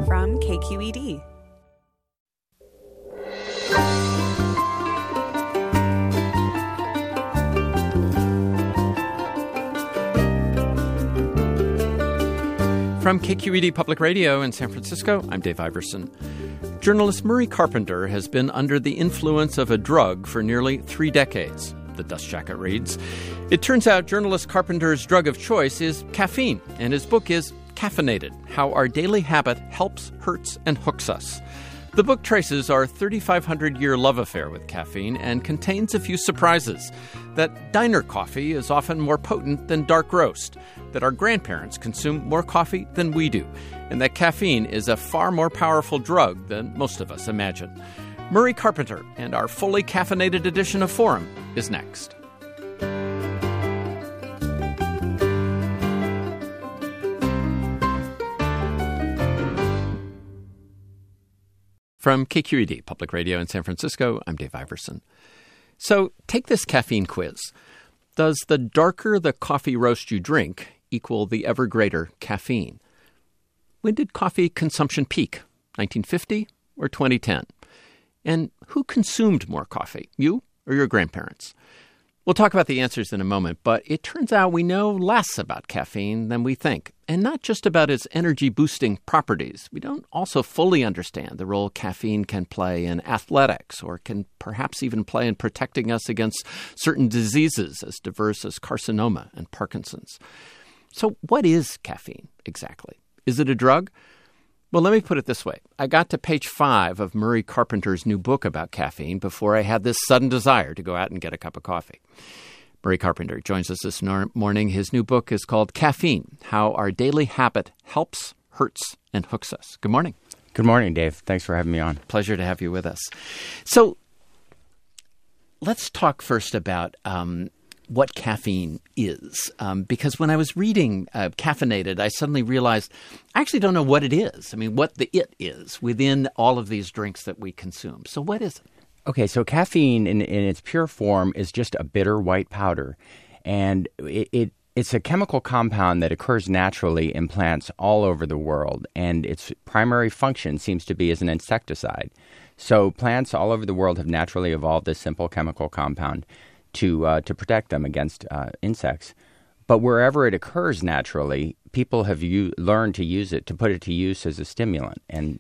from KQED. From KQED Public Radio in San Francisco, I'm Dave Iverson. Journalist Murray Carpenter has been under the influence of a drug for nearly 3 decades. The Dust Jacket reads, "It turns out journalist Carpenter's drug of choice is caffeine, and his book is Caffeinated: How Our Daily Habit Helps, Hurts, and Hooks Us." The book traces our 3,500-year love affair with caffeine and contains a few surprises. That diner coffee is often more potent than dark roast, that our grandparents consume more coffee than we do, and that caffeine is a far more powerful drug than most of us imagine. Murray Carpenter and our fully caffeinated edition of Forum is next. From KQED Public Radio in San Francisco, I'm Dave Iverson. So take this caffeine quiz. Does the darker the coffee roast you drink equal the ever greater caffeine? When did coffee consumption peak? 1950 or 2010? And who consumed more coffee, you or your grandparents? We'll talk about the answers in a moment, but it turns out we know less about caffeine than we think, and not just about its energy-boosting properties. We don't also fully understand the role caffeine can play in athletics, or can perhaps even play in protecting us against certain diseases as diverse as carcinoma and Parkinson's. So what is caffeine exactly? Is it a drug? Well, let me put it this way. I got to page 5 of Murray Carpenter's new book about caffeine before I had this sudden desire to go out and get a cup of coffee. Murray Carpenter joins us this morning. His new book is called Caffeine: How Our Daily Habit Helps, Hurts, and Hooks Us. Good morning. Good morning, Dave. Thanks for having me on. Pleasure to have you with us. So let's talk first about what caffeine is. Because when I was reading Caffeinated, I suddenly realized I actually don't know what it is. I mean, what the it is within all of these drinks that we consume. So what is it? Okay, so caffeine in its pure form is just a bitter white powder. And it's a chemical compound that occurs naturally in plants all over the world. And its primary function seems to be as an insecticide. So plants all over the world have naturally evolved this simple chemical compound to protect them against insects. But wherever it occurs naturally, people have learned to use it, to put it to use as a stimulant. And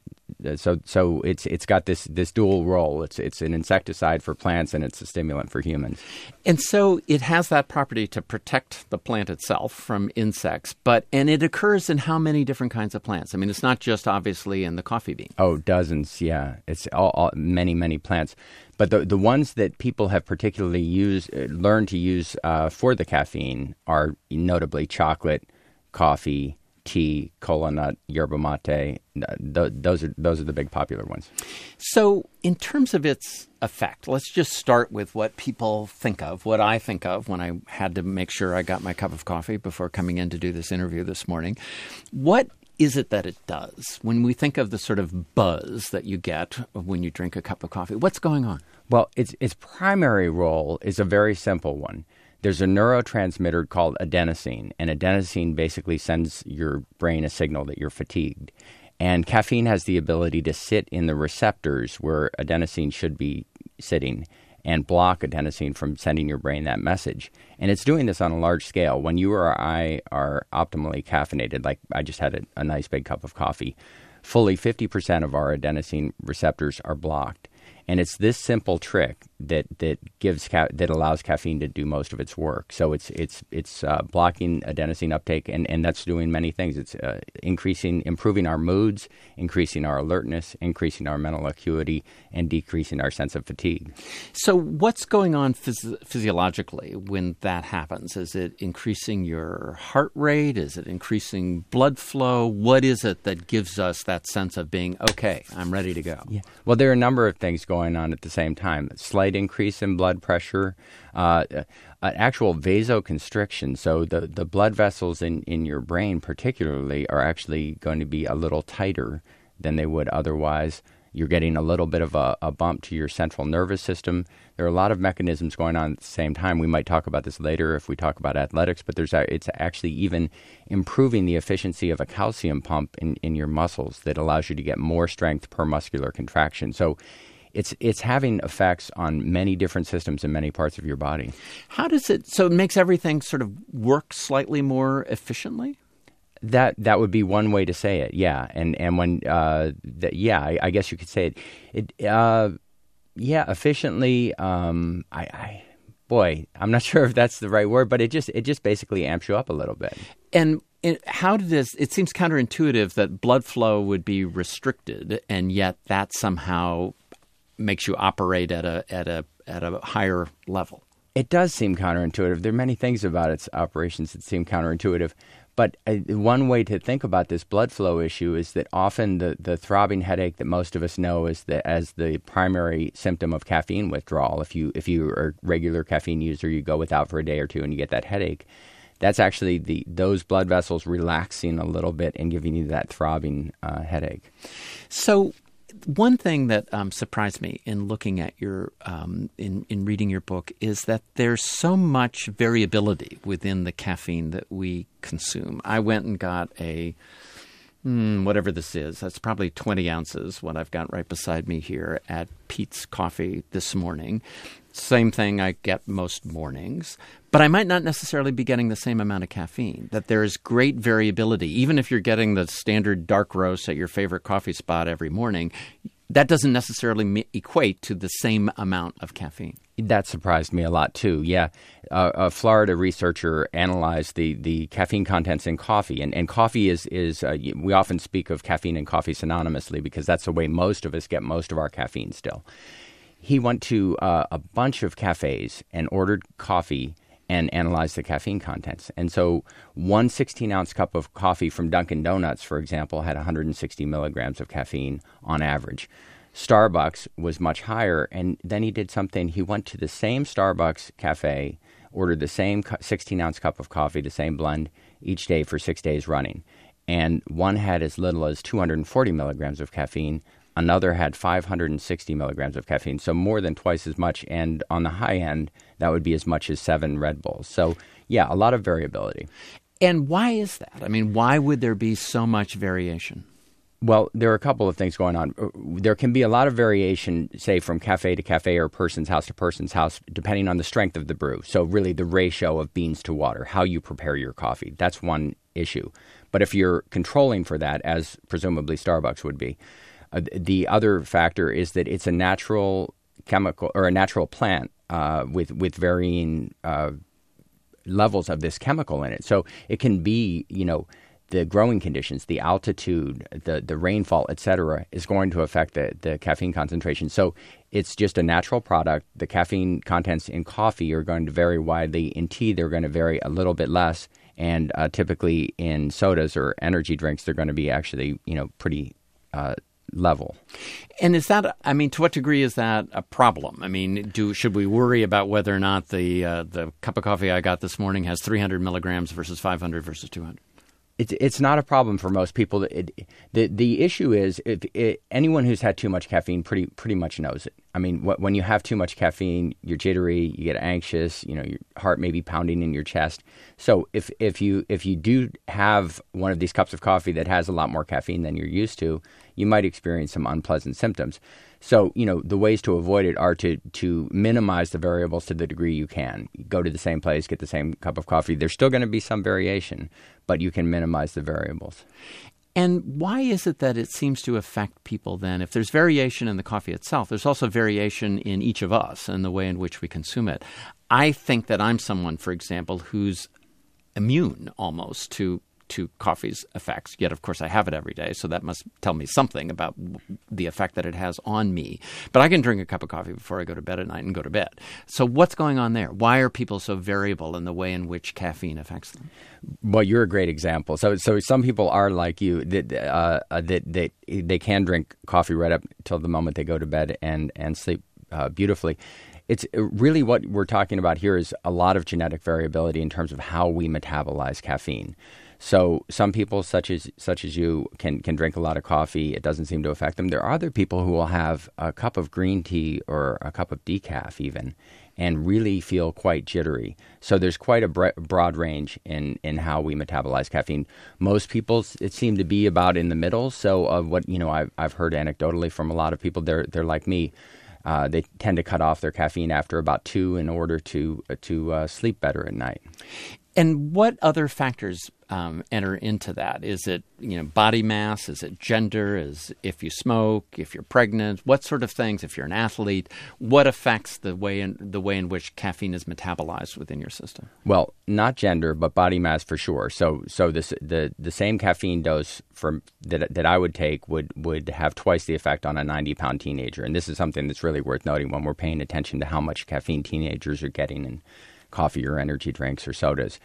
so it's got this dual role. It's an insecticide for plants and it's a stimulant for humans. And so it has that property to protect the plant itself from insects. And it occurs in how many different kinds of plants? I mean, it's not just obviously in the coffee bean. Oh, dozens, yeah. It's all many plants. But the ones that people have particularly learned to use for the caffeine are notably chocolate, coffee, tea, cola nut, yerba mate. Those are the big popular ones. So in terms of its effect, let's just start with what people think of, what I think of when I had to make sure I got my cup of coffee before coming in to do this interview this morning. What is it that it does? When we think of the sort of buzz that you get when you drink a cup of coffee, what's going on? Well, its primary role is a very simple one. There's a neurotransmitter called adenosine, and adenosine basically sends your brain a signal that you're fatigued. And caffeine has the ability to sit in the receptors where adenosine should be sitting and block adenosine from sending your brain that message. And it's doing this on a large scale. When you or I are optimally caffeinated, like I just had a nice big cup of coffee, fully 50% of our adenosine receptors are blocked. And it's this simple trick that allows caffeine to do most of its work. So it's blocking adenosine uptake, and that's doing many things. It's improving our moods, increasing our alertness, increasing our mental acuity, and decreasing our sense of fatigue. So what's going on physiologically when that happens? Is it increasing your heart rate? Is it increasing blood flow? What is it that gives us that sense of being, okay, I'm ready to go? Yeah. Well, there are a number of things going on at the same time. Slight increase in blood pressure, actual vasoconstriction. So the blood vessels in your brain particularly are actually going to be a little tighter than they would otherwise. You're getting a little bit of a bump to your central nervous system. There are a lot of mechanisms going on at the same time. We might talk about this later if we talk about athletics, but it's actually even improving the efficiency of a calcium pump in your muscles that allows you to get more strength per muscular contraction. So it's having effects on many different systems in many parts of your body. How does it, so it makes everything sort of work slightly more efficiently? That would be one way to say it, yeah. And when, I guess you could say it. Efficiently. I'm not sure if that's the right word, but it just basically amps you up a little bit. And how did this? It seems counterintuitive that blood flow would be restricted, and yet that somehow makes you operate at a higher level. It does seem counterintuitive. There are many things about its operations that seem counterintuitive. But one way to think about this blood flow issue is that often the throbbing headache that most of us know is as the primary symptom of caffeine withdrawal. If you are a regular caffeine user, you go without for a day or two and you get that headache. That's actually those blood vessels relaxing a little bit and giving you that throbbing headache. So one thing that surprised me in looking at your in reading your book is that there's so much variability within the caffeine that we consume. I went and got a whatever this is. That's probably 20 ounces, what I've got right beside me here at Peet's Coffee this morning. Same thing I get most mornings. But I might not necessarily be getting the same amount of caffeine, that there is great variability. Even if you're getting the standard dark roast at your favorite coffee spot every morning, that doesn't necessarily equate to the same amount of caffeine. That surprised me a lot, too. Yeah. A Florida researcher analyzed the caffeine contents in coffee. And coffee is we often speak of caffeine and coffee synonymously because that's the way most of us get most of our caffeine still. He went to a bunch of cafes and ordered coffee and analyzed the caffeine contents. And so one 16-ounce cup of coffee from Dunkin' Donuts, for example, had 160 milligrams of caffeine on average. Starbucks was much higher, and then he did something. He went to the same Starbucks cafe, ordered the same 16-ounce cup of coffee, the same blend, each day for 6 days running. And one had as little as 240 milligrams of caffeine. Another had 560 milligrams of caffeine, so more than twice as much. And on the high end, that would be as much as 7 Red Bulls. So, yeah, a lot of variability. And why is that? I mean, why would there be so much variation? Well, there are a couple of things going on. There can be a lot of variation, say, from cafe to cafe or person's house to person's house, depending on the strength of the brew. So really the ratio of beans to water, how you prepare your coffee. That's one issue. But if you're controlling for that, as presumably Starbucks would be, the other factor is that it's a natural chemical or a natural plant with varying levels of this chemical in it. So it can be, the growing conditions, the altitude, the rainfall, et cetera, is going to affect the caffeine concentration. So it's just a natural product. The caffeine contents in coffee are going to vary widely. In tea, they're going to vary a little bit less. And typically in sodas or energy drinks, they're going to be actually, pretty level. And is that, to what degree is that a problem? Should we worry about whether or not the cup of coffee I got this morning has 300 milligrams versus 500 versus 200? It's not a problem for most people. The issue is anyone who's had too much caffeine pretty much knows it. When you have too much caffeine, you're jittery, you get anxious, your heart may be pounding in your chest. So if you do have one of these cups of coffee that has a lot more caffeine than you're used to, you might experience some unpleasant symptoms. So, the ways to avoid it are to minimize the variables to the degree you can. Go to the same place, get the same cup of coffee. There's still going to be some variation, but you can minimize the variables. And why is it that it seems to affect people then? If there's variation in the coffee itself, there's also variation in each of us and the way in which we consume it. I think that I'm someone, for example, who's immune almost to coffee's effects, yet of course I have it every day, so that must tell me something about the effect that it has on me. But I can drink a cup of coffee before I go to bed at night and go to bed. So what's going on there? Why are people so variable in the way in which caffeine affects them? Well, you're a great example. So some people are like you, that they can drink coffee right up till the moment they go to bed and sleep beautifully. It's really what we're talking about here is a lot of genetic variability in terms of how we metabolize caffeine. So some people, such as you, can drink a lot of coffee. It doesn't seem to affect them. There are other people who will have a cup of green tea or a cup of decaf even, and really feel quite jittery. So there's quite a broad range in how we metabolize caffeine. Most people, it seemed to be about in the middle. So what I've heard anecdotally from a lot of people, they're like me. They tend to cut off their caffeine after about 2 in order to sleep better at night. And what other factors enter into that? Is it body mass? Is it gender? Is if you smoke? If you're pregnant? What sort of things? If you're an athlete, what affects the way in which caffeine is metabolized within your system? Well, not gender, but body mass for sure. So the same caffeine dose that I would take would have twice the effect on a 90-pound teenager, and this is something that's really worth noting when we're paying attention to how much caffeine teenagers are getting in coffee or energy drinks or sodas.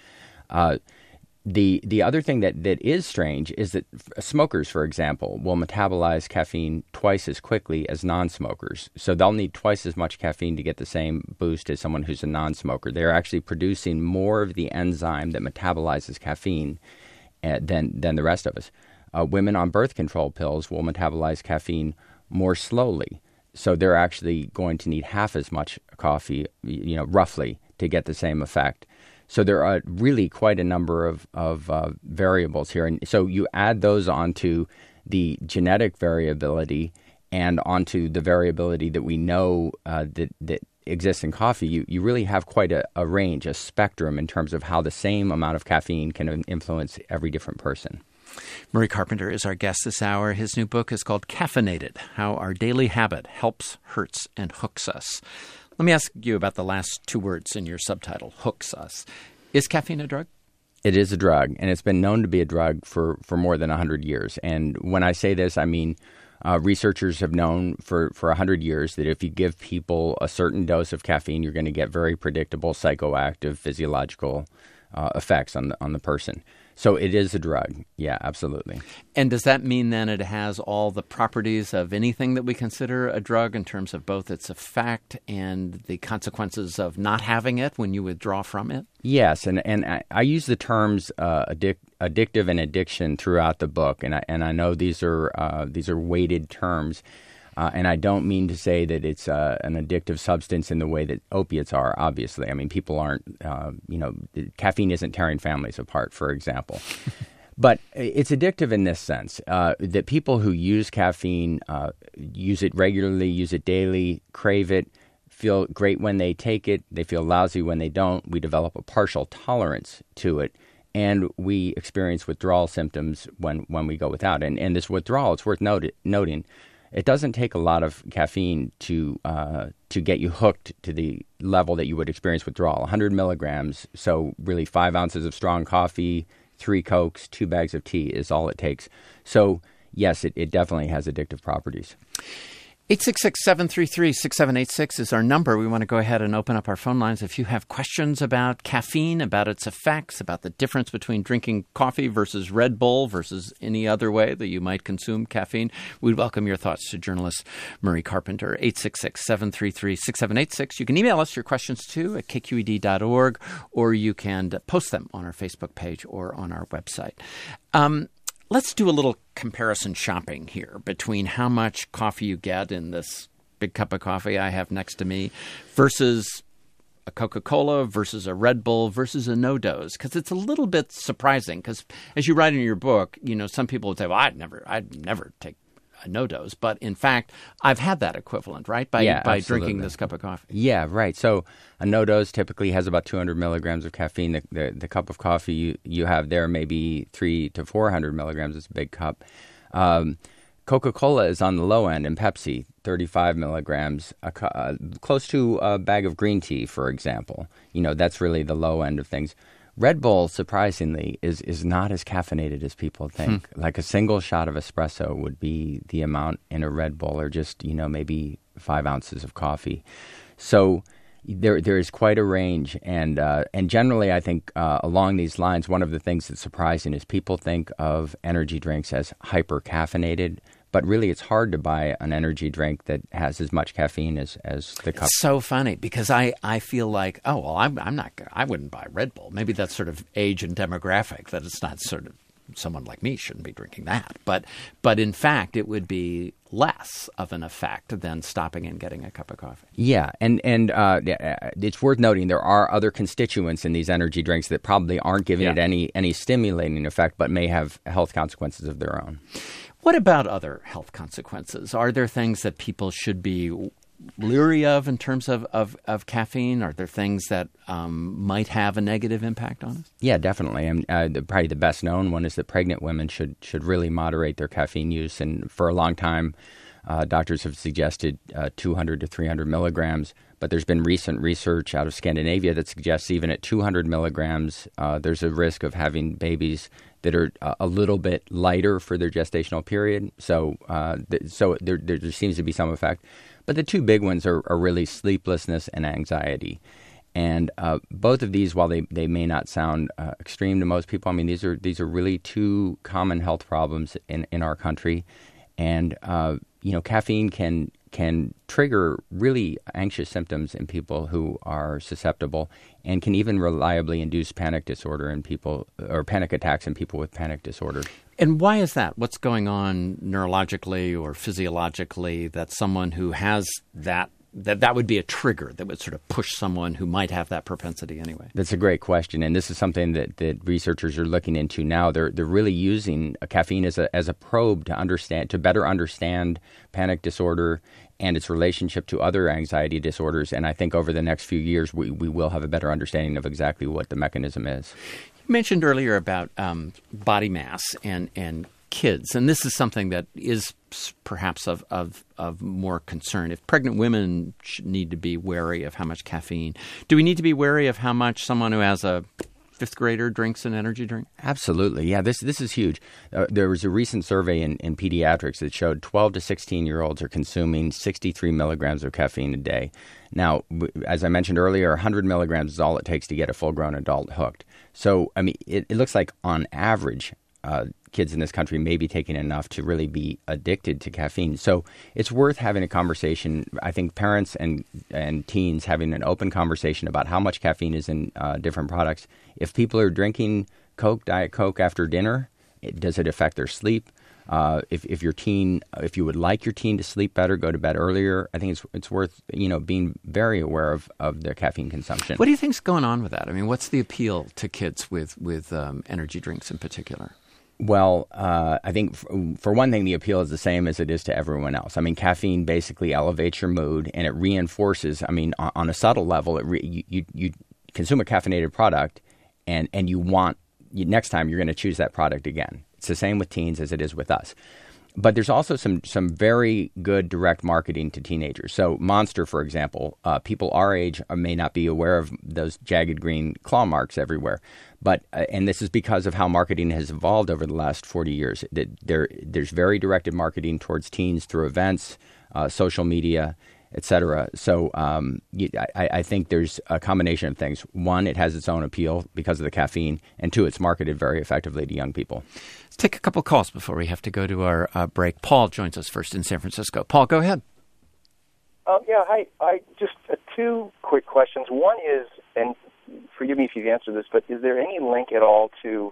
The other thing that is strange is that smokers, for example, will metabolize caffeine twice as quickly as non-smokers. So they'll need twice as much caffeine to get the same boost as someone who's a non-smoker. They're actually producing more of the enzyme that metabolizes caffeine than the rest of us. Women on birth control pills will metabolize caffeine more slowly. So they're actually going to need half as much coffee, roughly, to get the same effect. So there are really quite a number of variables here. And so you add those onto the genetic variability and onto the variability that we know that exists in coffee, you really have quite a range, a spectrum in terms of how the same amount of caffeine can influence every different person. Murray Carpenter is our guest this hour. His new book is called Caffeinated: How Our Daily Habit Helps, Hurts, and Hooks Us. Let me ask you about the last 2 words in your subtitle, hooks us. Is caffeine a drug? It is a drug, and it's been known to be a drug for more than 100 years. And when I say this, I mean researchers have known for 100 years that if you give people a certain dose of caffeine, you're going to get very predictable psychoactive physiological effects on the person. So it is a drug. Yeah, absolutely. And does that mean then it has all the properties of anything that we consider a drug in terms of both its effect and the consequences of not having it when you withdraw from it? Yes, and I use the terms addictive and addiction throughout the book, and I know these are weighted terms. And I don't mean to say that it's an addictive substance in the way that opiates are, obviously. I mean, people aren't, caffeine isn't tearing families apart, for example. But it's addictive in this sense, that people who use caffeine, use it regularly, use it daily, crave it, feel great when they take it, they feel lousy when they don't. We develop a partial tolerance to it, and we experience withdrawal symptoms when we go without. And this withdrawal, it's worth noting, it doesn't take a lot of caffeine to get you hooked to the level that you would experience withdrawal. 100 milligrams, so really 5 ounces of strong coffee, 3 Cokes, 2 bags of tea is all it takes. So, yes, it definitely has addictive properties. 866-733-6786 is our number. We want to go ahead and open up our phone lines. If you have questions about caffeine, about its effects, about the difference between drinking coffee versus Red Bull versus any other way that you might consume caffeine, we'd welcome your thoughts to journalist Murray Carpenter. 866-733-6786. You can email us your questions too at kqed.org, or you can post them on our Facebook page or on our website. Let's do a little comparison shopping here between how much coffee you get in this big cup of coffee I have next to me versus a Coca-Cola versus a Red Bull versus a No-Dose, because it's a little bit surprising. Because as you write in your book, some people would say, well, I'd never take a No-Dose. But in fact, I've had that equivalent, right? By drinking this cup of coffee. Yeah, right. So a No-Dose typically has about 200 milligrams of caffeine. The cup of coffee you have there may be 300 to 400 milligrams. It's a big cup. Coca-Cola is on the low end, and Pepsi, 35 milligrams, close to a bag of green tea, for example. That's really the low end of things. Red Bull, surprisingly, is not as caffeinated as people think. Like a single shot of espresso would be the amount in a Red Bull, or just, maybe 5 ounces of coffee. So there is quite a range. And generally, I think along these lines, one of the things that's surprising is people think of energy drinks as hyper-caffeinated But really, it's hard to buy an energy drink that has as much caffeine as the cup. It's so funny because I feel like, oh, well, I wouldn't buy Red Bull. Maybe that's sort of age and demographic, that it's not sort of someone like me shouldn't be drinking that. But in fact, it would be less of an effect than stopping and getting a cup of coffee. Yeah, and it's worth noting there are other constituents in these energy drinks that probably aren't giving it any stimulating effect, but may have health consequences of their own. What about other health consequences? Are there things that people should be leery of in terms of caffeine? Are there things that might have a negative impact on us? Yeah, definitely. And probably the best known one is that pregnant women should really moderate their caffeine use. And for a long time, doctors have suggested 200 to 300 milligrams. But there's been recent research out of Scandinavia that suggests even at 200 milligrams, there's a risk of having babies that are a little bit lighter for their gestational period. So there seems to be some effect. But the two big ones are really sleeplessness and anxiety. And both of these, while they may not sound extreme to most people, I mean, these are really two common health problems in our country. And, caffeine can trigger really anxious symptoms in people who are susceptible and can even reliably induce panic disorder in people, or panic attacks in people with panic disorder. And why is that? What's going on neurologically or physiologically that someone who has that would be a trigger that would sort of push someone who might have that propensity anyway? That's a great question, and this is something that researchers are looking into now. They're really using caffeine as a probe to better understand panic disorder and its relationship to other anxiety disorders. And I think over the next few years, we will have a better understanding of exactly what the mechanism is. You mentioned earlier about body mass and kids, and this is something that is perhaps of more concern. If pregnant women need to be wary of how much caffeine, do we need to be wary of how much someone who has a fifth grader drinks an energy drink? Absolutely. Yeah, this is huge. There was a recent survey in pediatrics that showed 12 to 16-year-olds are consuming 63 milligrams of caffeine a day. Now, as I mentioned earlier, 100 milligrams is all it takes to get a full-grown adult hooked. So, I mean, it looks like on average, kids in this country may be taking enough to really be addicted to caffeine. So it's worth having a conversation. I think parents and teens having an open conversation about how much caffeine is in different products. If people are drinking Diet Coke after dinner, does it affect their sleep? If you would like your teen to sleep better, go to bed earlier. I think it's worth being very aware of their caffeine consumption. What do you think's going on with that? I mean, what's the appeal to kids with energy drinks in particular? Well, I think for one thing, the appeal is the same as it is to everyone else. I mean, caffeine basically elevates your mood, and it reinforces. I mean, on a subtle level, you consume a caffeinated product, and next time you're going to choose that product again. It's the same with teens as it is with us. But there's also some very good direct marketing to teenagers. So Monster, for example, people our age may not be aware of those jagged green claw marks everywhere. But and this is because of how marketing has evolved over the last 40 years. There's very directed marketing towards teens through events, social media, et cetera. So I think there's a combination of things. One, it has its own appeal because of the caffeine. And two, it's marketed very effectively to young people. Let's take a couple calls before we have to go to our break. Paul joins us first in San Francisco. Paul, go ahead. Yeah, hi. I just two quick questions. One is, and forgive me if you've answered this, but is there any link at all to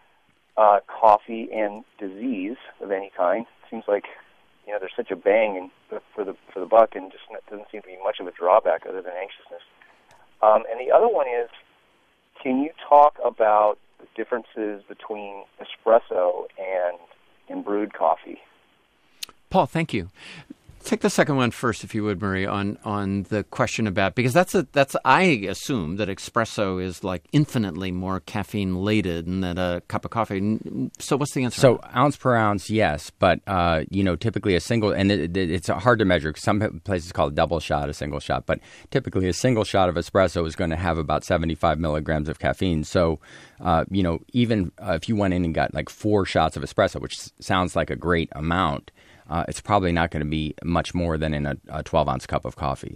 coffee and disease of any kind? It seems like there's such a bang for the buck, and just doesn't seem to be much of a drawback other than anxiousness. And the other one is, can you talk about the differences between espresso and brewed coffee? Paul, thank you. Take the second one first, if you would, Marie, on the question about, because that's I assume that espresso is like infinitely more caffeine laden than a cup of coffee. So what's the answer? So ounce per ounce, yes, but typically a single, and it's hard to measure. Some places call it double shot, a single shot, but typically a single shot of espresso is going to have about 75 milligrams of caffeine. So even if you went in and got like 4 shots of espresso, which sounds like a great amount, it's probably not going to be much more than in a 12-ounce cup of coffee.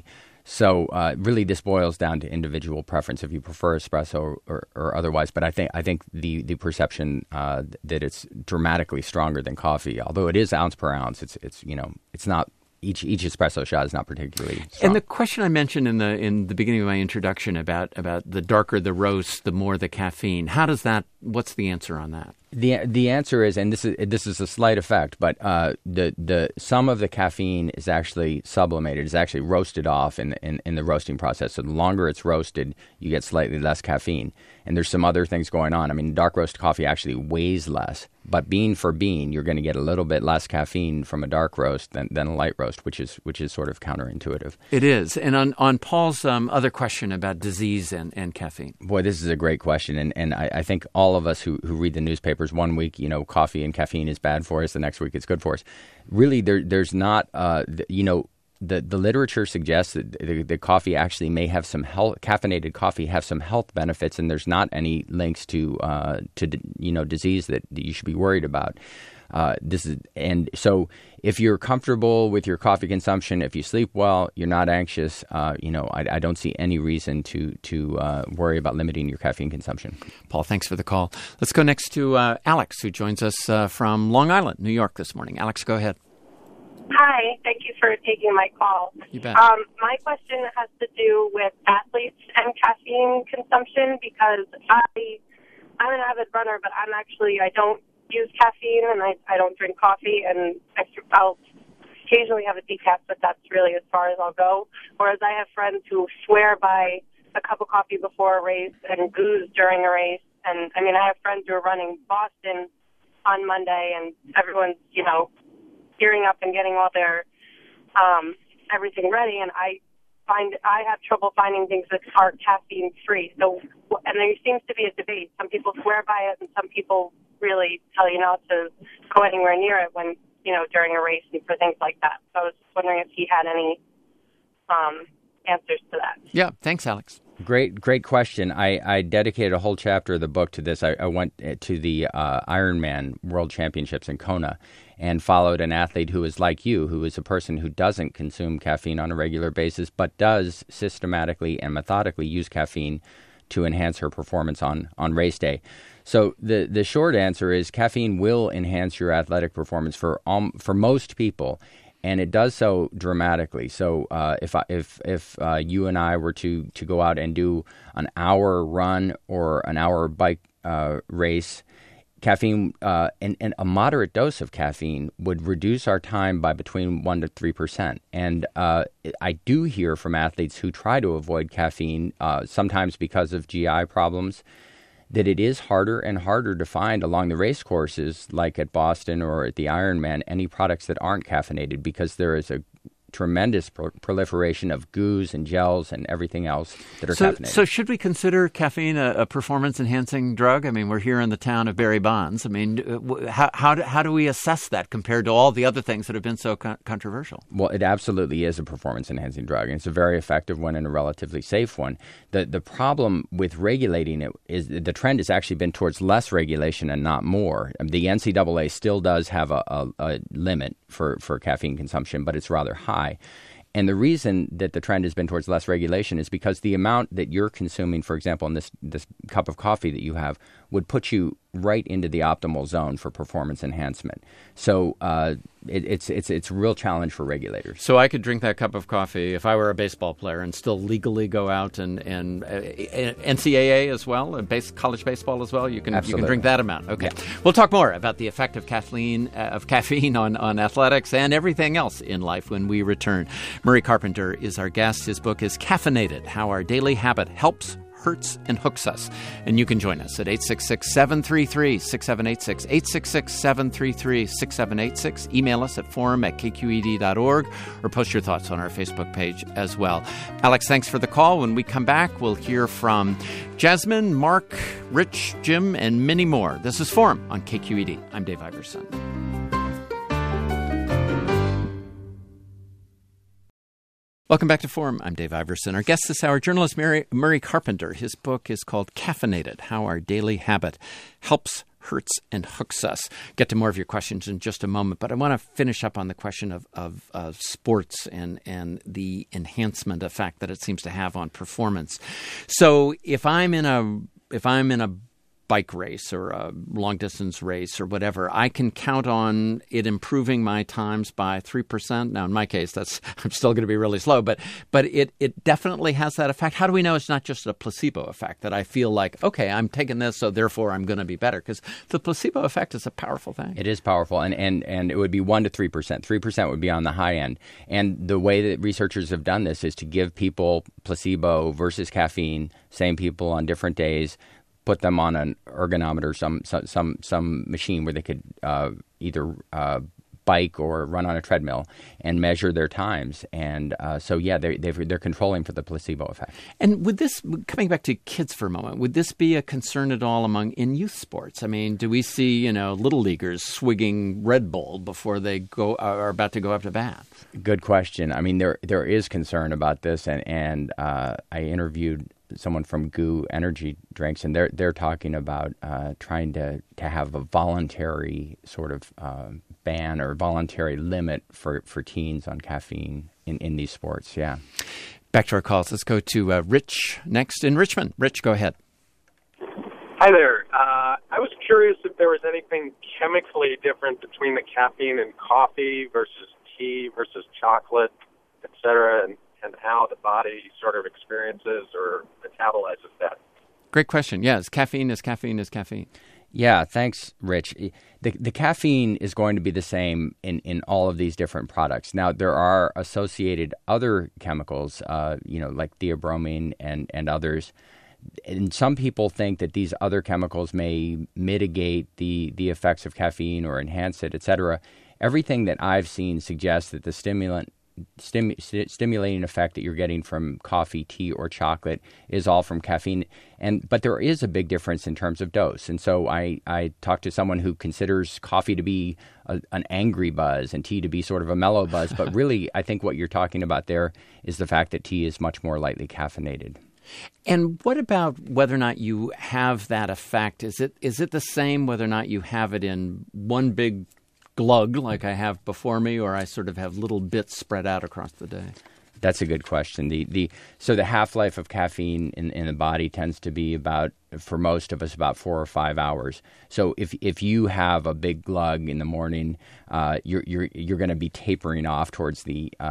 So really, this boils down to individual preference. If you prefer espresso or otherwise, but I think the perception that it's dramatically stronger than coffee, although it is ounce per ounce, it's not. Each espresso shot is not particularly strong. And the question I mentioned in the beginning of my introduction about the darker the roast, the more the caffeine. What's the answer on that? The answer is, and this is a slight effect, but the some of the caffeine is actually sublimated, is actually roasted off in the roasting process. So the longer it's roasted, you get slightly less caffeine. And there's some other things going on. I mean, dark roast coffee actually weighs less, but bean for bean, you're going to get a little bit less caffeine from a dark roast than a light roast, which is sort of counterintuitive. It is. And on Paul's other question about disease and caffeine. Boy, this is a great question. And I think all of us who read the newspapers, one week, coffee and caffeine is bad for us. The next week it's good for us. Really, there's not, The literature suggests that the coffee actually may have some caffeinated coffee have some health benefits, and there's not any links to disease that you should be worried about. So if you're comfortable with your coffee consumption, if you sleep well, you're not anxious, I don't see any reason to worry about limiting your caffeine consumption. Paul, thanks for the call. Let's go next to Alex, who joins us from Long Island, New York this morning. Alex, go ahead. Hi, thank you for taking my call. You bet. My question has to do with athletes and caffeine consumption because I'm an avid runner, but I don't use caffeine and I don't drink coffee, and I'll occasionally have a decaf, but that's really as far as I'll go. Whereas I have friends who swear by a cup of coffee before a race and booze during a race. And I have friends who are running Boston on Monday, and everyone's, gearing up and getting all their everything ready, and I have trouble finding things that are caffeine free. So, and there seems to be a debate. Some people swear by it, and some people really tell you not to go anywhere near it when during a race and for things like that. So I was just wondering if he had any answers to that. Yeah, thanks, Alex. Great question. I dedicated a whole chapter of the book to this. I went to the Ironman World Championships in Kona and followed an athlete who is like you, who is a person who doesn't consume caffeine on a regular basis, but does systematically and methodically use caffeine to enhance her performance on race day. So the short answer is caffeine will enhance your athletic performance for most people. And it does so dramatically. So if you and I were to go out and do an hour run or an hour bike race, caffeine and a moderate dose of caffeine would reduce our time by between 1% to 3%. And I do hear from athletes who try to avoid caffeine, sometimes because of GI problems, that it is harder and harder to find along the race courses, like at Boston or at the Ironman, any products that aren't caffeinated, because there is a tremendous proliferation of goos and gels and everything else that are caffeinated. So should we consider caffeine a performance-enhancing drug? I mean, we're here in the town of Barry Bonds. I mean, how do we assess that compared to all the other things that have been so controversial? Well, it absolutely is a performance-enhancing drug, and it's a very effective one and a relatively safe one. The problem with regulating it is the trend has actually been towards less regulation and not more. The NCAA still does have a limit for caffeine consumption, but it's rather high. And the reason that the trend has been towards less regulation is because the amount that you're consuming, for example, in this cup of coffee that you have, would put you right into the optimal zone for performance enhancement. So it's a real challenge for regulators. So I could drink that cup of coffee if I were a baseball player and still legally go out and NCAA as well, college baseball as well. You can drink that amount. Okay, yeah. We'll talk more about the effect of caffeine on athletics and everything else in life when we return. Murray Carpenter is our guest. His book is Caffeinated: How Our Daily Habit Helps, Hurts, and Hooks Us. And you can join us at 866-733-6786, 866-733-6786. Email us at forum@kqed.org or post your thoughts on our Facebook page as well. Alex, thanks for the call. When we come back, we'll hear from Jasmine, Mark, Rich, Jim, and many more. This is Forum on KQED. I'm Dave Iverson. Welcome back to Forum. I'm Dave Iverson. Our guest this hour, journalist Murray Carpenter. His book is called Caffeinated: How Our Daily Habit Helps, hurts and hooks us. Get to more of your questions in just a moment, but I want to finish up on the question of sports and the enhancement effect that it seems to have on performance. So if I'm in a bike race or a long-distance race or whatever, I can count on it improving my times by 3%. Now, in my case, I'm still going to be really slow, but it definitely has that effect. How do we know it's not just a placebo effect, that I feel like, okay, I'm taking this, so therefore I'm going to be better? Because the placebo effect is a powerful thing. It is powerful, and it would be 1% to 3%. 3% would be on the high end. And the way that researchers have done this is to give people placebo versus caffeine, same people on different days, put them on an ergonometer, some machine where they could either bike or run on a treadmill and measure their times. And they're controlling for the placebo effect. And would this, coming back to kids for a moment, would this be a concern at all in youth sports? I mean, do we see little leaguers swigging Red Bull before they are about to go up to bat? Good question. I mean, there is concern about this, and I interviewed someone from GU Energy Drinks, and they're talking about trying to have a voluntary sort of ban or voluntary limit for teens on caffeine in these sports. Yeah. Back to our calls. Let's go to Rich next in Richmond. Rich, go ahead. Hi there. I was curious if there was anything chemically different between the caffeine in coffee versus tea versus chocolate, et cetera, and how the body sort of experiences or metabolizes that. Great question. Yes, caffeine is caffeine is caffeine. Yeah, thanks, Rich. The caffeine is going to be the same in all of these different products. Now, there are associated other chemicals, like theobromine and others. And some people think that these other chemicals may mitigate the effects of caffeine or enhance it, et cetera. Everything that I've seen suggests that the stimulating effect that you're getting from coffee, tea, or chocolate is all from caffeine. But there is a big difference in terms of dose. And so I talked to someone who considers coffee to be an angry buzz and tea to be sort of a mellow buzz. But really, I think what you're talking about there is the fact that tea is much more lightly caffeinated. And what about whether or not you have that effect? Is it the same whether or not you have it in one big glug like I have before me, or I sort of have little bits spread out across the day? That's a good question. So the half-life of caffeine in the body tends to be about, for most of us, about 4 or 5 hours. So if you have a big glug in the morning, you're going to be tapering off towards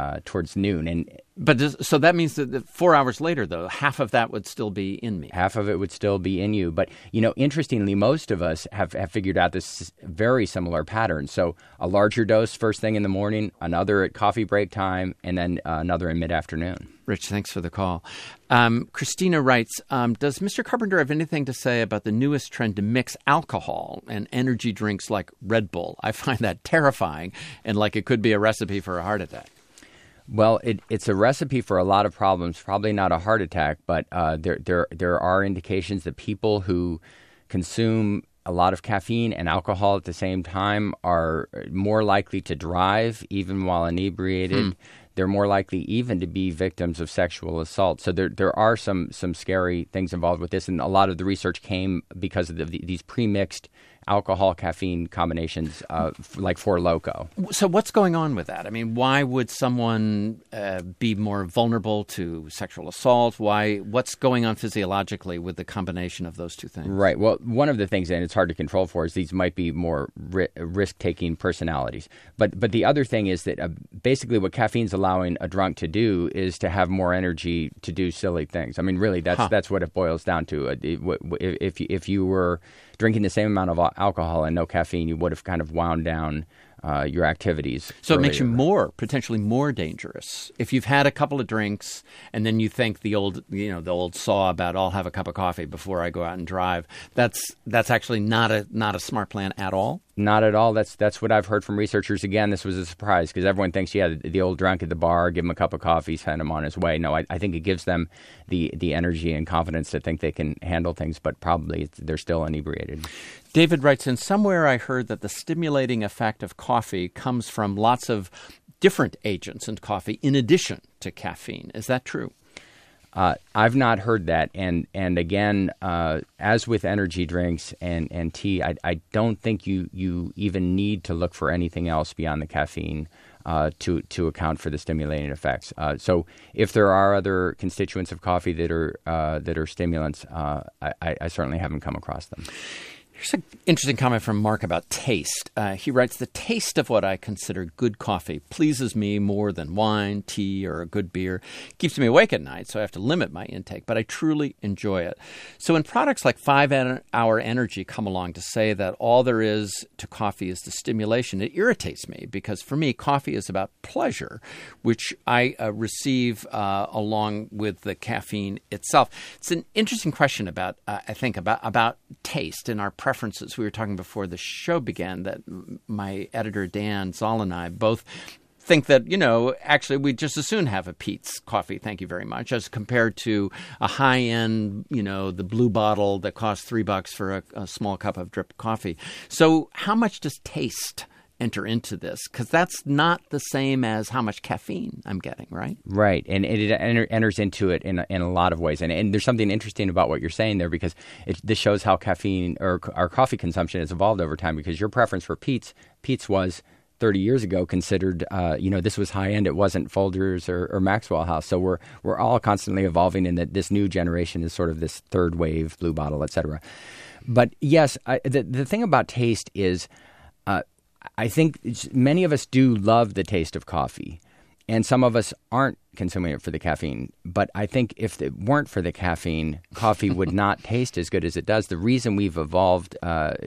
noon. So that means that 4 hours later, though, half of that would still be in me. Half of it would still be in you. But, interestingly, most of us have figured out this very similar pattern. So a larger dose first thing in the morning, another at coffee break time, and then another in mid-afternoon. Rich, thanks for the call. Christina writes, does Mr. Carpenter have anything to say about the newest trend to mix alcohol and energy drinks like Red Bull? I find that terrifying and like it could be a recipe for a heart attack. Well, it's a recipe for a lot of problems, probably not a heart attack, but there are indications that people who consume a lot of caffeine and alcohol at the same time are more likely to drive even while inebriated. They're more likely even to be victims of sexual assault. So there are some scary things involved with this, and a lot of the research came because of these pre-mixed alcohol-caffeine combinations like Four Loko. So what's going on with that? I mean, why would someone be more vulnerable to sexual assault? What's going on physiologically with the combination of those two things? Right. Well, one of the things, and it's hard to control for, is these might be more risk-taking personalities. But the other thing is that basically what caffeine's allowing a drunk to do is to have more energy to do silly things. I mean, really, that's what it boils down to. If you were drinking the same amount of alcohol and no caffeine, you would have kind of wound down your activities. So earlier. It makes you potentially more dangerous. If you've had a couple of drinks and then you think the old saw about I'll have a cup of coffee before I go out and drive, that's actually not a smart plan at all. Not at all. That's what I've heard from researchers. Again, this was a surprise because everyone thinks, the old drunk at the bar, give him a cup of coffee, send him on his way. No, I think it gives them the energy and confidence to think they can handle things, but probably they're still inebriated. David writes in, somewhere I heard that the stimulating effect of coffee comes from lots of different agents in coffee in addition to caffeine. Is that true? I've not heard that, and again, as with energy drinks and tea, I don't think you even need to look for anything else beyond the caffeine to account for the stimulating effects. So if there are other constituents of coffee that are stimulants, I certainly haven't come across them. Here's an interesting comment from Mark about taste. He writes, the taste of what I consider good coffee pleases me more than wine, tea, or a good beer. It keeps me awake at night, so I have to limit my intake, but I truly enjoy it. So when products like 5-Hour Energy come along to say that all there is to coffee is the stimulation, it irritates me because for me, coffee is about pleasure, which I receive along with the caffeine itself. It's an interesting question about, I think, about taste in our preferences. We were talking before the show began that my editor, Dan Zoll, and I both think that, actually we'd just as soon have a Peet's coffee, thank you very much, as compared to a high-end, the blue bottle that costs $3 for a small cup of drip coffee. So how much does taste enter into this? Because that's not the same as how much caffeine I'm getting, right? Right, and it enters into it in a lot of ways. And there's something interesting about what you're saying there, because this shows how caffeine or our coffee consumption has evolved over time, because your preference for Peet's was 30 years ago considered, this was high end. It wasn't Folgers or Maxwell House. So we're all constantly evolving in that this new generation is sort of this third wave, blue bottle, et cetera. But yes, the thing about taste is I think many of us do love the taste of coffee, and some of us aren't consuming it for the caffeine. But I think if it weren't for the caffeine, coffee would not taste as good as it does. The reason we've evolved,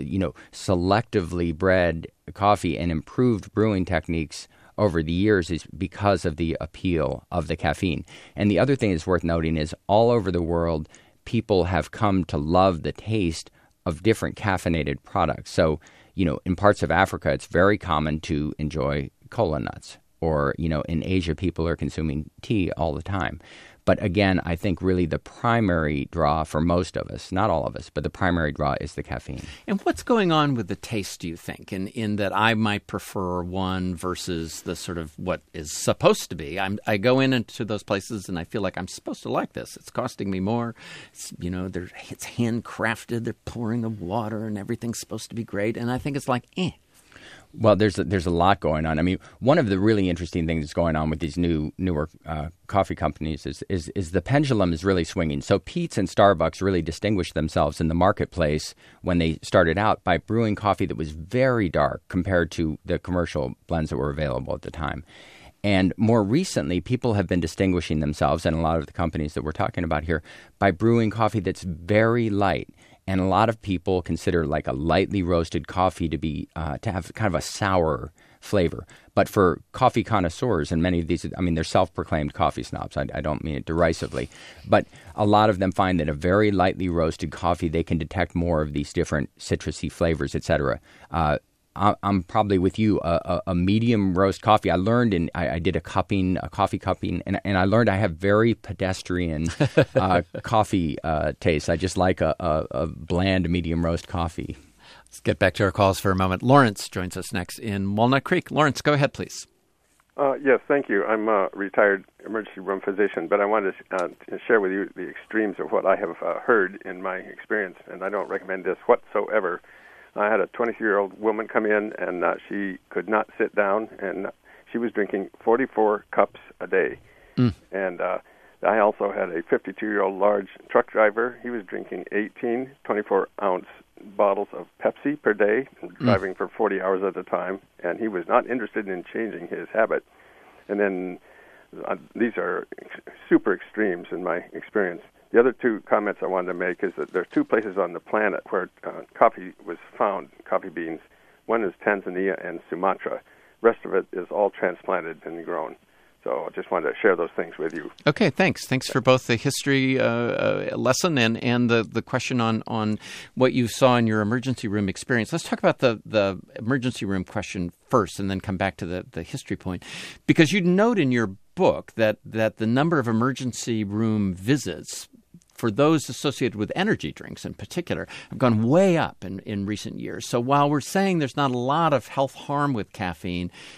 selectively bred coffee and improved brewing techniques over the years is because of the appeal of the caffeine. And the other thing that's worth noting is all over the world, people have come to love the taste of different caffeinated products. So, in parts of Africa, it's very common to enjoy cola nuts. Or, in Asia, people are consuming tea all the time. But again, I think really the primary draw for most of us, not all of us, but the primary draw is the caffeine. And what's going on with the taste, do you think, in that I might prefer one versus the sort of what is supposed to be? I go into those places and I feel like I'm supposed to like this. It's costing me more. It's, it's handcrafted. They're pouring the water and everything's supposed to be great. And I think it's like, Well, there's a lot going on. I mean, one of the really interesting things that's going on with these newer coffee companies is the pendulum is really swinging. So Peet's and Starbucks really distinguished themselves in the marketplace when they started out by brewing coffee that was very dark compared to the commercial blends that were available at the time. And more recently, people have been distinguishing themselves, and a lot of the companies that we're talking about here, by brewing coffee that's very light. And a lot of people consider like a lightly roasted coffee to have kind of a sour flavor. But for coffee connoisseurs, and many of these, they're self-proclaimed coffee snobs. I don't mean it derisively. But a lot of them find that a very lightly roasted coffee, they can detect more of these different citrusy flavors, et cetera. I'm probably with you, a medium roast coffee. I learned I did a coffee cupping, and I learned I have very pedestrian coffee taste. I just like a bland medium roast coffee. Let's get back to our calls for a moment. Lawrence joins us next in Walnut Creek. Lawrence, go ahead, please. Yes, thank you. I'm a retired emergency room physician, but I wanted to share with you the extremes of what I have heard in my experience, and I don't recommend this whatsoever. I had a 23-year-old woman come in, and she could not sit down, and she was drinking 44 cups a day. And I also had a 52-year-old large truck driver. He was drinking 18 24-ounce bottles of Pepsi per day, driving for 40 hours at a time, and he was not interested in changing his habit. And then these are super extremes in my experience. The other two comments I wanted to make is that there's two places on the planet where coffee was found, coffee beans. One is Tanzania and Sumatra. The rest of it is all transplanted and grown. So I just wanted to share those things with you. Okay, thanks. Thanks for both the history lesson and the question on what you saw in your emergency room experience. Let's talk about the emergency room question first and then come back to the history point. Because you note in your book that the number of emergency room visits for those associated with energy drinks in particular have gone way up in recent years. So while we're saying there's not a lot of health harm with caffeine,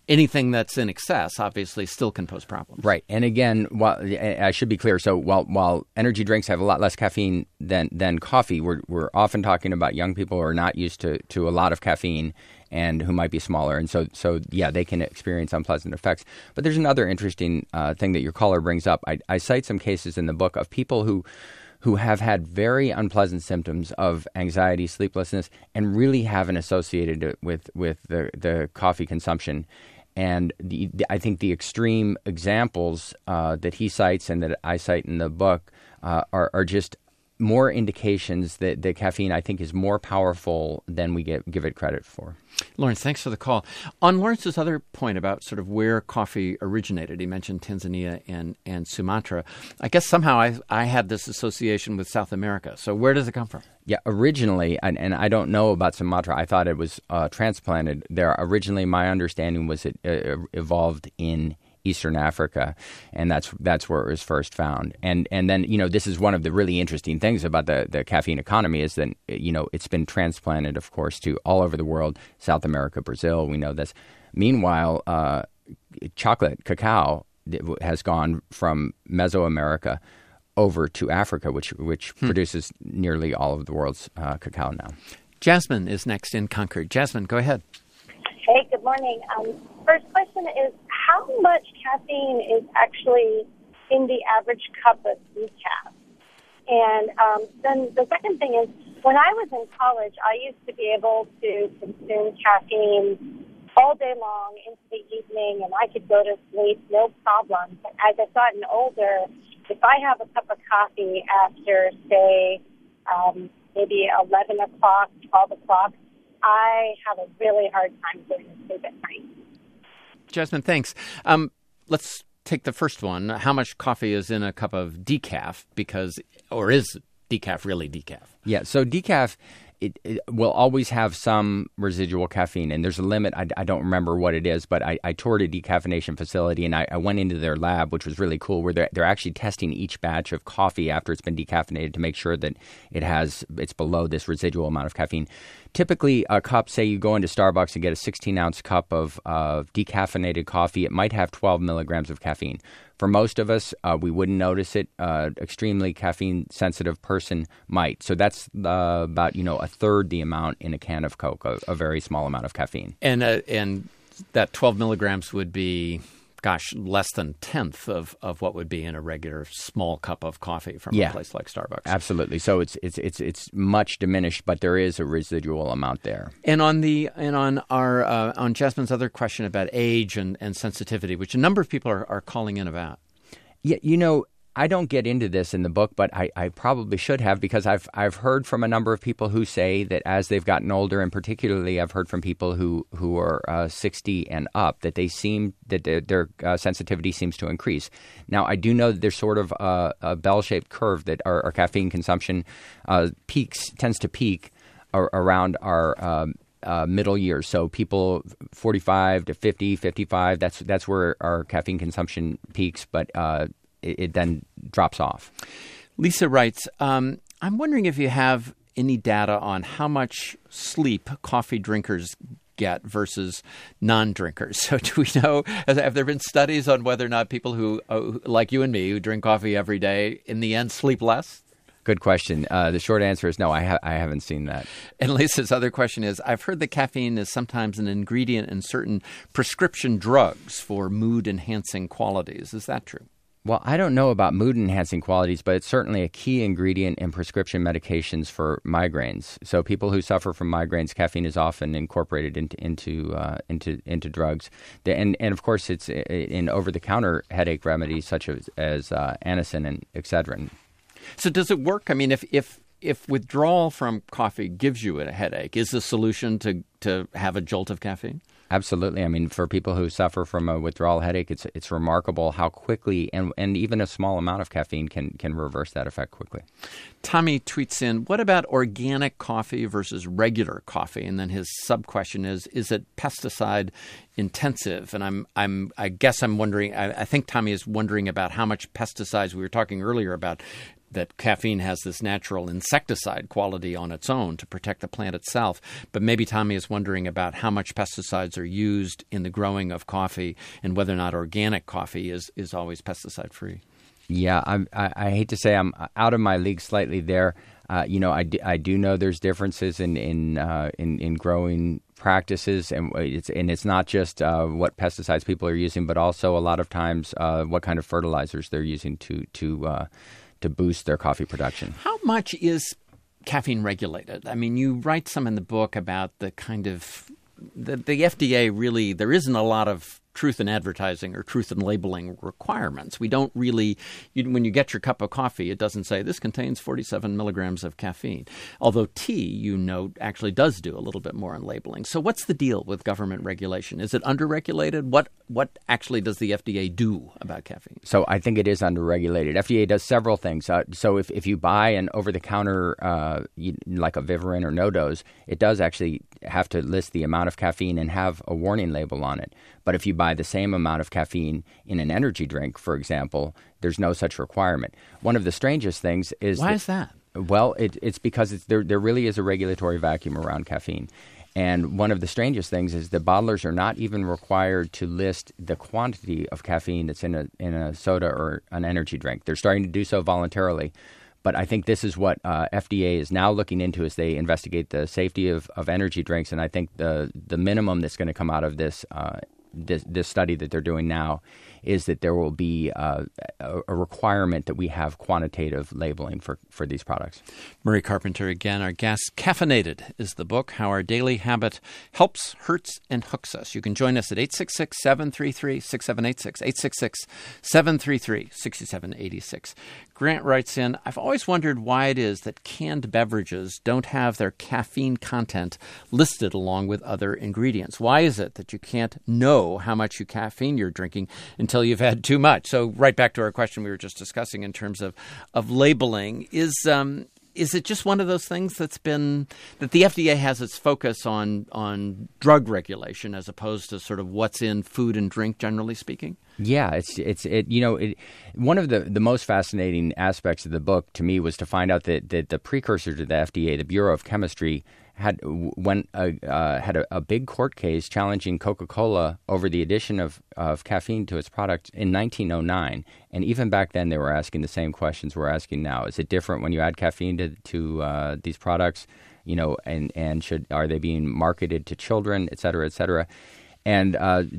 anything that's in excess obviously still can pose problems. Right. And again, while I should be clear, so while energy drinks have a lot less caffeine than coffee, we're often talking about young people who are not used to a lot of caffeine and who might be smaller. And so yeah, they can experience unpleasant effects. But there's another interesting thing that your caller brings up. I cite some cases in the book of people who have had very unpleasant symptoms of anxiety, sleeplessness, and really haven't associated it with the coffee consumption. And I think the extreme examples that he cites and that I cite in the book are just more indications that the caffeine, I think, is more powerful than we give it credit for. Lawrence, thanks for the call. On Lawrence's other point about sort of where coffee originated, he mentioned Tanzania and Sumatra. I guess somehow I had this association with South America. So where does it come from? Yeah, originally, and I don't know about Sumatra. I thought it was transplanted there. Originally, my understanding was it evolved in Eastern Africa, and that's where it was first found. And then, this is one of the really interesting things about the caffeine economy is that, it's been transplanted, of course, to all over the world, South America, Brazil, we know this. Meanwhile, cacao has gone from Mesoamerica over to Africa, which produces nearly all of the world's cacao now. Jasmine is next in Concord. Jasmine, go ahead. Hey, good morning. First question is, how much caffeine is actually in the average cup of decaf? And then the second thing is, when I was in college, I used to be able to consume caffeine all day long into the evening, and I could go to sleep, no problem. But as I've gotten older, if I have a cup of coffee after, say, maybe 11 o'clock, 12 o'clock, I have a really hard time going to sleep at night. Jasmine, thanks. Let's take the first one. How much coffee is in a cup of decaf? Or is decaf really decaf? Yeah, so decaf, it will always have some residual caffeine, and there's a limit. I don't remember what it is, but I toured a decaffeination facility, and I went into their lab, which was really cool, where they're actually testing each batch of coffee after it's been decaffeinated to make sure that it's below this residual amount of caffeine. Typically, a cup, say you go into Starbucks and get a 16-ounce cup of decaffeinated coffee, it might have 12 milligrams of caffeine. For most of us, we wouldn't notice it. Extremely caffeine-sensitive person might. So that's about a third the amount in a can of Coke, a very small amount of caffeine. And that 12 milligrams would be, less than 1/10 of what would be in a regular small cup of coffee from a place like Starbucks. Absolutely. So it's much diminished, but there is a residual amount there. And on Jasmine's other question about age and sensitivity, which a number of people are calling in about. Yeah, I don't get into this in the book, but I probably should have, because I've heard from a number of people who say that as they've gotten older, and particularly I've heard from people who are 60 and up, that their sensitivity seems to increase. Now, I do know that there's sort of a bell-shaped curve that our caffeine consumption tends to peak around our middle years. So people 45 to 50, 55, that's where our caffeine consumption peaks, but it then drops off. Lisa writes, I'm wondering if you have any data on how much sleep coffee drinkers get versus non-drinkers. So do we know, have there been studies on whether or not people who, like you and me, who drink coffee every day, in the end sleep less? Good question. The short answer is no, I haven't seen that. And Lisa's other question is, I've heard that caffeine is sometimes an ingredient in certain prescription drugs for mood-enhancing qualities. Is that true? Well, I don't know about mood-enhancing qualities, but it's certainly a key ingredient in prescription medications for migraines. So people who suffer from migraines, caffeine is often incorporated into drugs. And of course, it's in over-the-counter headache remedies such as Anacin and Excedrin. So does it work? I mean, if withdrawal from coffee gives you a headache, is the solution to have a jolt of caffeine? Absolutely. I mean, for people who suffer from a withdrawal headache, it's remarkable how quickly and even a small amount of caffeine can reverse that effect quickly. Tommy tweets in, what about organic coffee versus regular coffee? And then his sub-question is it pesticide intensive? And I guess I'm wondering, I think Tommy is wondering about how much pesticides, we were talking earlier about that caffeine has this natural insecticide quality on its own to protect the plant itself. But maybe Tommy is wondering about how much pesticides are used in the growing of coffee and whether or not organic coffee is always pesticide-free. Yeah, I hate to say I'm out of my league slightly there. I do know there's differences in growing practices, and it's not just what pesticides people are using, but also a lot of times what kind of fertilizers they're using to boost their coffee production. How much is caffeine regulated? I mean, you write some in the book about the kind of the FDA really, there isn't a lot of truth in advertising or truth in labeling requirements. We don't really, when you get your cup of coffee, it doesn't say this contains 47 milligrams of caffeine. Although tea, you know, actually does do a little bit more in labeling. So what's the deal with government regulation? Is it underregulated? What actually does the FDA do about caffeine? So I think it is underregulated. FDA does several things. So if you buy an over-the-counter like a Vivarin or NoDoz, it does actually have to list the amount of caffeine and have a warning label on it. But if you buy the same amount of caffeine in an energy drink, for example, there's no such requirement. One of the strangest things is... Why is that? Well, it's because there really is a regulatory vacuum around caffeine. And one of the strangest things is that bottlers are not even required to list the quantity of caffeine that's in a soda or an energy drink. They're starting to do so voluntarily. But I think this is what FDA is now looking into as they investigate the safety of energy drinks. And I think the minimum that's going to come out of this study that they're doing now is that there will be a requirement that we have quantitative labeling for these products. Murray Carpenter again, our guest. Caffeinated is the book, How Our Daily Habit Helps, Hurts, and Hooks Us. You can join us at 866-733-6786, 866-733-6786. Grant writes in, I've always wondered why it is that canned beverages don't have their caffeine content listed along with other ingredients. Why is it that you can't know how much caffeine you're drinking until you've had too much? So right back to our question we were just discussing in terms of labeling. Is it just one of those things that the FDA has its focus on drug regulation as opposed to sort of what's in food and drink, generally speaking? Yeah, one of the most fascinating aspects of the book to me was to find out that the precursor to the FDA, the Bureau of Chemistry, had a big court case challenging Coca-Cola over the addition of caffeine to its product in 1909. And even back then, they were asking the same questions we're asking now. Is it different when you add caffeine to these products? And are they being marketed to children, et cetera, et cetera? And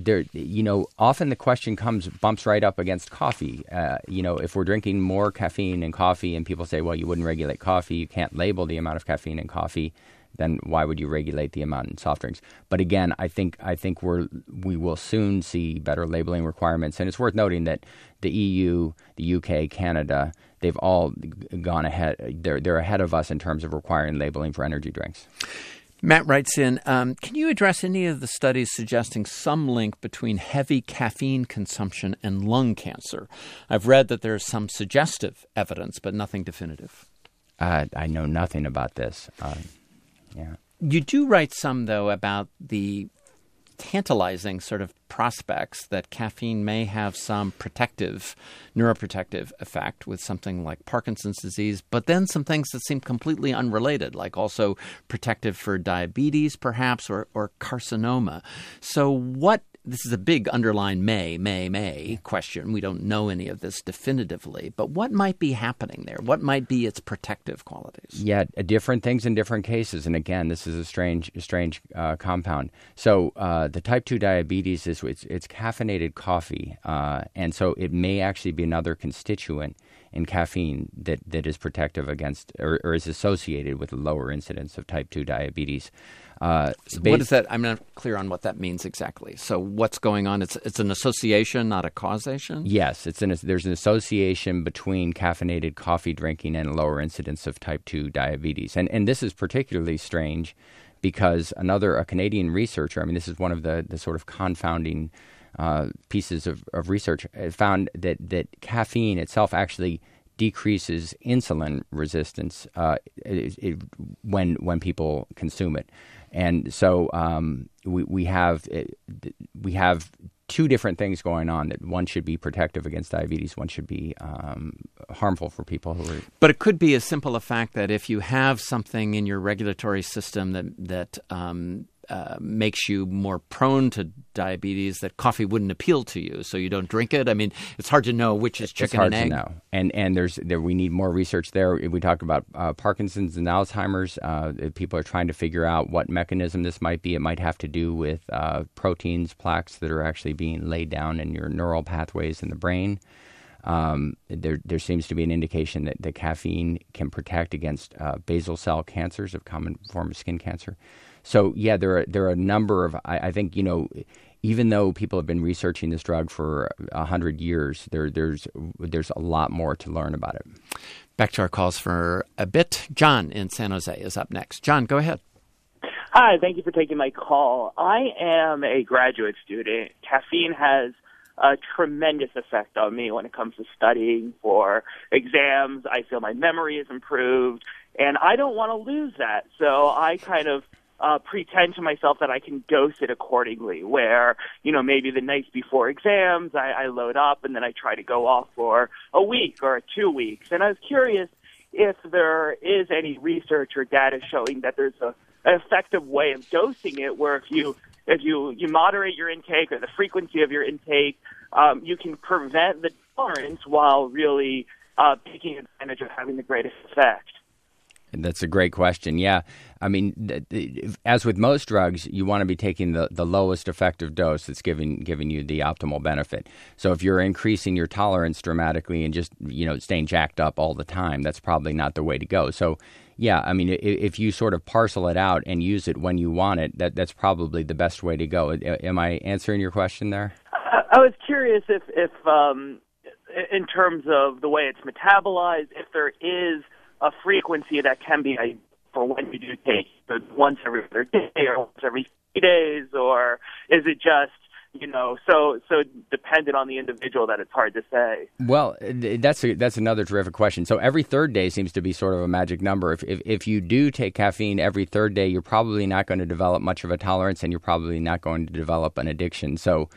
often the question bumps right up against coffee. If we're drinking more caffeine in coffee, and people say, well, you wouldn't regulate coffee, you can't label the amount of caffeine in coffee, then why would you regulate the amount in soft drinks? But again, I think we will soon see better labeling requirements. And it's worth noting that the EU, the UK, Canada, they've all gone ahead. They're ahead of us in terms of requiring labeling for energy drinks. Matt writes in, can you address any of the studies suggesting some link between heavy caffeine consumption and lung cancer? I've read that there's some suggestive evidence, but nothing definitive. I know nothing about this. Yeah. You do write some, though, about the tantalizing sort of prospects that caffeine may have some neuroprotective effect with something like Parkinson's disease, but then some things that seem completely unrelated, like also protective for diabetes, perhaps, or carcinoma. So this is a big underlying may question. We don't know any of this definitively, but what might be happening there? What might be its protective qualities? Yeah, different things in different cases. And again, this is a strange compound. So the type 2 diabetes it's caffeinated coffee, and so it may actually be another constituent in caffeine that is protective against or is associated with a lower incidence of type 2 diabetes. So what is that? I'm not clear on what that means exactly. So what's going on? It's an association, not a causation? Yes, there's an association between caffeinated coffee drinking and a lower incidence of type 2 diabetes. And this is particularly strange because a Canadian researcher, this is one of the sort of confounding pieces of research, found that caffeine itself actually decreases insulin resistance when people consume it. And so we have two different things going on. That one should be protective against diabetes, one should be harmful for people who are. But it could be as simple a fact that if you have something in your regulatory system that makes you more prone to diabetes, that coffee wouldn't appeal to you, so you don't drink it. I mean, it's hard to know which is chicken and egg. It's hard to know, and we need more research there. We talk about Parkinson's and Alzheimer's. People are trying to figure out what mechanism this might be. It might have to do with proteins, plaques that are actually being laid down in your neural pathways in the brain. There seems to be an indication that caffeine can protect against basal cell cancers, a common form of skin cancer. So, yeah, there are a number of, I think, even though people have been researching this drug for 100 years, there's a lot more to learn about it. Back to our calls for a bit. John in San Jose is up next. John, go ahead. Hi, thank you for taking my call. I am a graduate student. Caffeine has a tremendous effect on me when it comes to studying for exams. I feel my memory is improved, and I don't want to lose that. So I kind of pretend to myself that I can dose it accordingly, where, maybe the night before exams, I load up and then I try to go off for a week or 2 weeks. And I was curious if there is any research or data showing that there's an effective way of dosing it, where if you moderate your intake or the frequency of your intake, you can prevent the tolerance while really taking advantage of having the greatest effect. That's a great question. Yeah. I mean, as with most drugs, you want to be taking the lowest effective dose that's giving you the optimal benefit. So if you're increasing your tolerance dramatically and just, staying jacked up all the time, that's probably not the way to go. So, yeah, I mean, if you sort of parcel it out and use it when you want it, that's probably the best way to go. Am I answering your question there? I was curious if in terms of the way it's metabolized, if there is a frequency that can be for when you do take it, once every other day or once every 3 days, or is it just, so dependent on the individual that it's hard to say? Well, that's another terrific question. So every third day seems to be sort of a magic number. If you do take caffeine every third day, you're probably not going to develop much of a tolerance, and you're probably not going to develop an addiction. So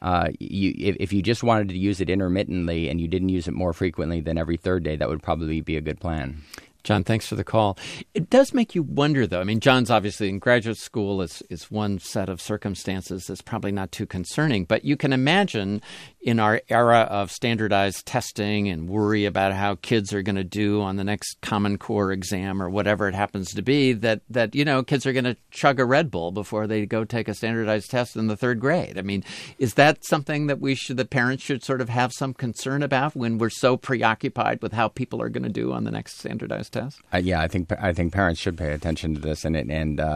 if you just wanted to use it intermittently and you didn't use it more frequently than every third day, that would probably be a good plan. John, thanks for the call. It does make you wonder, though. I mean, John's obviously in graduate school. Is one set of circumstances that's probably not too concerning. But you can imagine in our era of standardized testing and worry about how kids are going to do on the next Common Core exam or whatever it happens to be, that kids are going to chug a Red Bull before they go take a standardized test in the third grade. I mean, is that something that the parents should sort of have some concern about when we're so preoccupied with how people are going to do on the next standardized test? Yeah, I think parents should pay attention to this, and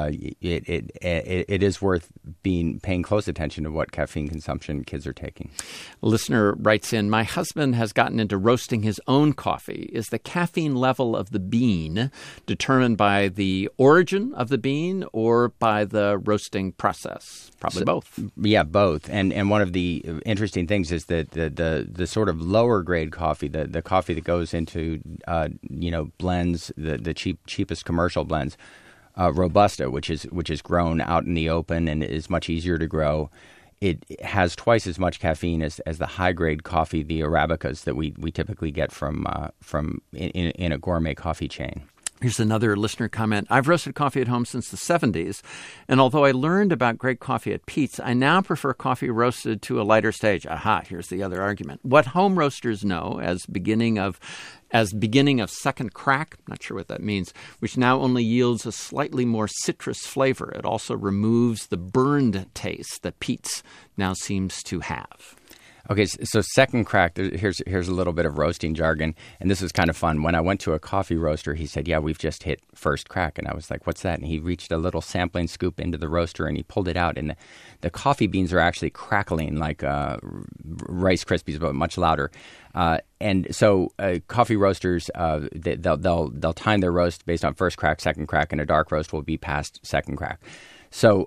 it is worth paying close attention to what caffeine consumption kids are taking. A listener writes in, my husband has gotten into roasting his own coffee. Is the caffeine level of the bean determined by the origin of the bean or by the roasting process? Probably both. Yeah, both. And one of the interesting things is that the sort of lower grade coffee, the coffee that goes into blends, the cheapest commercial blends, Robusta, which is grown out in the open and is much easier to grow. It has twice as much caffeine as the high grade coffee, the Arabicas that we typically get from in a gourmet coffee chain. Here's another listener comment. I've roasted coffee at home since the 70s, and although I learned about great coffee at Pete's, I now prefer coffee roasted to a lighter stage. Aha, here's the other argument. What home roasters know as beginning of second crack, not sure what that means, which now only yields a slightly more citrus flavor. It also removes the burned taste that Pete's now seems to have. Okay, so second crack, here's a little bit of roasting jargon, and this is kind of fun. When I went to a coffee roaster, he said, yeah, we've just hit first crack, and I was like, what's that? And he reached a little sampling scoop into the roaster, and he pulled it out, and the coffee beans are actually crackling like Rice Krispies, but much louder. And so coffee roasters, they'll time their roast based on first crack, second crack, and a dark roast will be past second crack. So,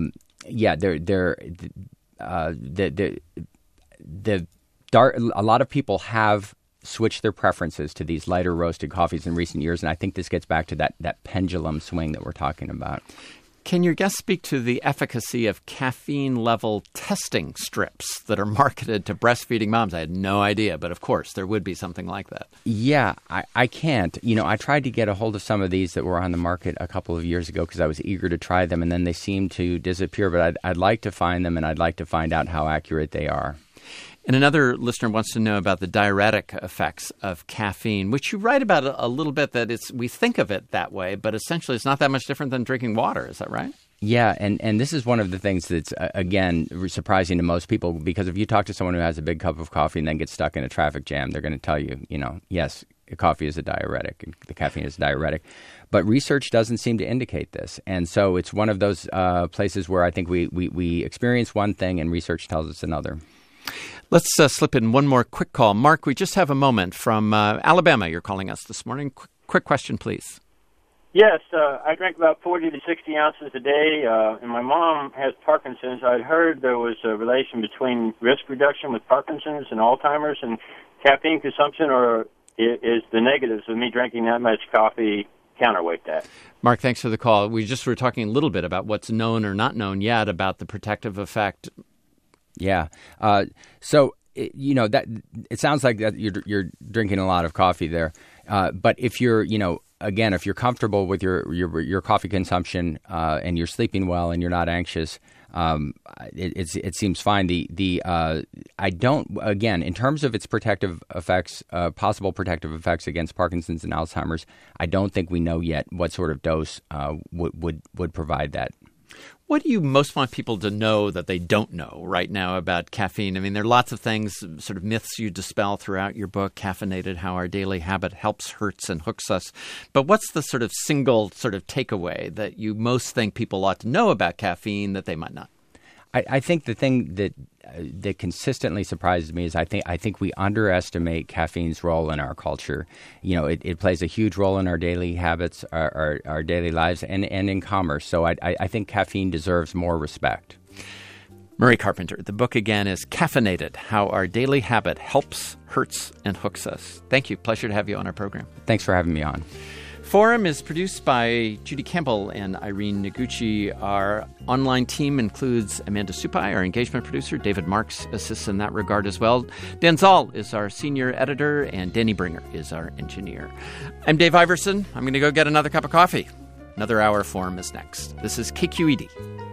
a lot of people have switched their preferences to these lighter roasted coffees in recent years, and I think this gets back to that pendulum swing that we're talking about. Can your guest speak to the efficacy of caffeine-level testing strips that are marketed to breastfeeding moms? I had no idea, but of course there would be something like that. Yeah, I can't. I tried to get a hold of some of these that were on the market a couple of years ago because I was eager to try them, and then they seemed to disappear. But I'd like to find them, and I'd like to find out how accurate they are. And another listener wants to know about the diuretic effects of caffeine, which you write about a little bit, that we think of it that way, but essentially it's not that much different than drinking water. Is that right? Yeah, and this is one of the things that's, again, surprising to most people, because if you talk to someone who has a big cup of coffee and then gets stuck in a traffic jam, they're going to tell you, yes, coffee is a diuretic, and the caffeine is a diuretic. But research doesn't seem to indicate this. And so it's one of those places where I think we experience one thing and research tells us another. Let's slip in one more quick call. Mark, we just have a moment from Alabama. You're calling us this morning. Quick question, please. Yes, I drink about 40 to 60 ounces a day, and my mom has Parkinson's. I'd heard there was a relation between risk reduction with Parkinson's and Alzheimer's and caffeine consumption, or is the negatives of me drinking that much coffee counterweight that? Mark, thanks for the call. We just were talking a little bit about what's known or not known yet about the protective effect. Yeah. So, that it sounds like that you're drinking a lot of coffee there. But if you're, again, if you're comfortable with your coffee consumption and you're sleeping well and you're not anxious, it seems fine. I don't, again, in terms of its protective effects, possible protective effects against Parkinson's and Alzheimer's, I don't think we know yet what sort of dose would provide that. What do you most want people to know that they don't know right now about caffeine? I mean, there are lots of things, sort of myths you dispel throughout your book, Caffeinated, How Our Daily Habit Helps, Hurts, and Hooks Us. But what's the sort of single sort of takeaway that you most think people ought to know about caffeine that they might not? I think the thing that consistently surprises me is I think we underestimate caffeine's role in our culture. It plays a huge role in our daily habits, our daily lives, and in commerce. So I think caffeine deserves more respect. Murray Carpenter. The book again is Caffeinated: How Our Daily Habit Helps, Hurts, and Hooks Us. Thank you. Pleasure to have you on our program. Thanks for having me on. Forum is produced by Judy Campbell and Irene Noguchi. Our online team includes Amanda Supai, our engagement producer. David Marks assists in that regard as well. Dan Zoll is our senior editor, and Danny Bringer is our engineer. I'm Dave Iverson. I'm going to go get another cup of coffee. Another hour of Forum is next. This is KQED.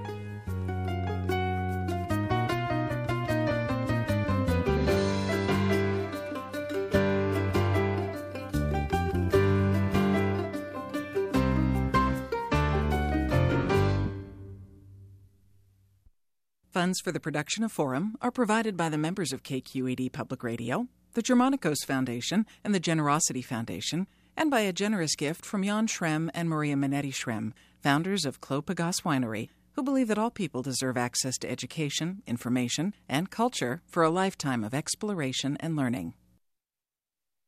Funds for the production of Forum are provided by the members of KQED Public Radio, the Germanicos Foundation, and the Generosity Foundation, and by a generous gift from Jan Schrem and Maria Minetti Schrem, founders of Clos Pegase Winery, who believe that all people deserve access to education, information, and culture for a lifetime of exploration and learning.